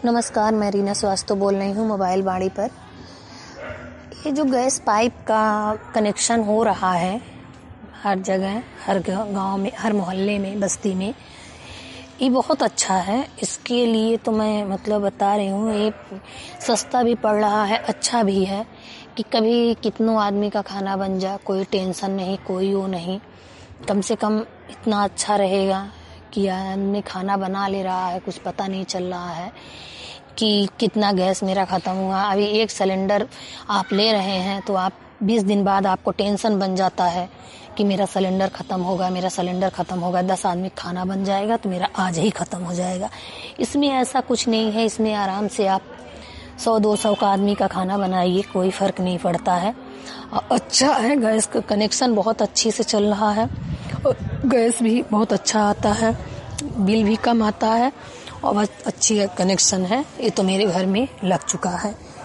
नमस्कार, मैं रीना श्रीवास्तव बोल रही हूँ मोबाइल बाड़ी पर। ये जो गैस पाइप का कनेक्शन हो रहा है हर जगह, हर गांव में, हर मोहल्ले में, बस्ती में, ये बहुत अच्छा है। इसके लिए तो मैं बता रही हूँ, ये सस्ता भी पड़ रहा है, अच्छा भी है कि कभी कितनों आदमी का खाना बन जाए, कोई टेंशन नहीं, कोई वो नहीं। कम से कम इतना अच्छा रहेगा कि आदमी खाना बना ले रहा है, कुछ पता नहीं चल रहा है कि कितना गैस मेरा ख़त्म हुआ। अभी एक सिलेंडर आप ले रहे हैं तो आप 20 दिन बाद आपको टेंशन बन जाता है कि मेरा सिलेंडर ख़त्म होगा, मेरा सिलेंडर ख़त्म होगा। 10 आदमी खाना बन जाएगा तो मेरा आज ही ख़त्म हो जाएगा। इसमें ऐसा कुछ नहीं है, इसमें आराम से आप 100-200 का आदमी का खाना बनाइए, कोई फ़र्क नहीं पड़ता है। अच्छा है, गैस का कनेक्शन बहुत अच्छे से चल रहा है और गैस भी बहुत अच्छा आता है, बिल भी कम आता है और बहुत अच्छी कनेक्शन है। ये तो मेरे घर में लग चुका है।